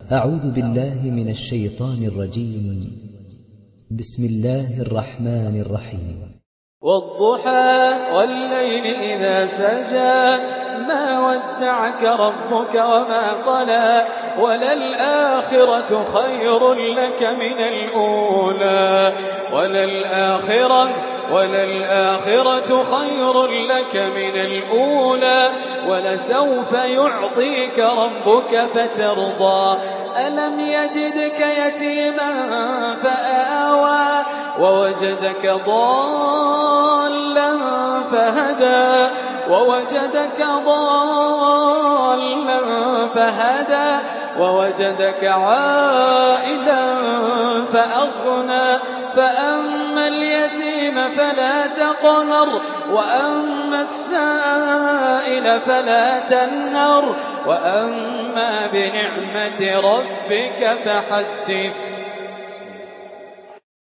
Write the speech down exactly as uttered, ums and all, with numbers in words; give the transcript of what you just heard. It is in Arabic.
أعوذ بالله من الشيطان الرجيم. بسم الله الرحمن الرحيم. والضحى والليل إذا سجى ما ودعك ربك وما قلى وللآخرة خير لك من الأولى وللآخرة وللآخرة خير لك من الأولى ولسوف يعطيك ربك فترضى ألم يجدك يتيما فآوى ووجدك ضالا فهدى ووجدك ضالا فهدى ووجدك عائلا فأغنى فأما اليتيم فلا تقهر وأما السائل فلا تنهر وأما بنعمة ربك فحدث.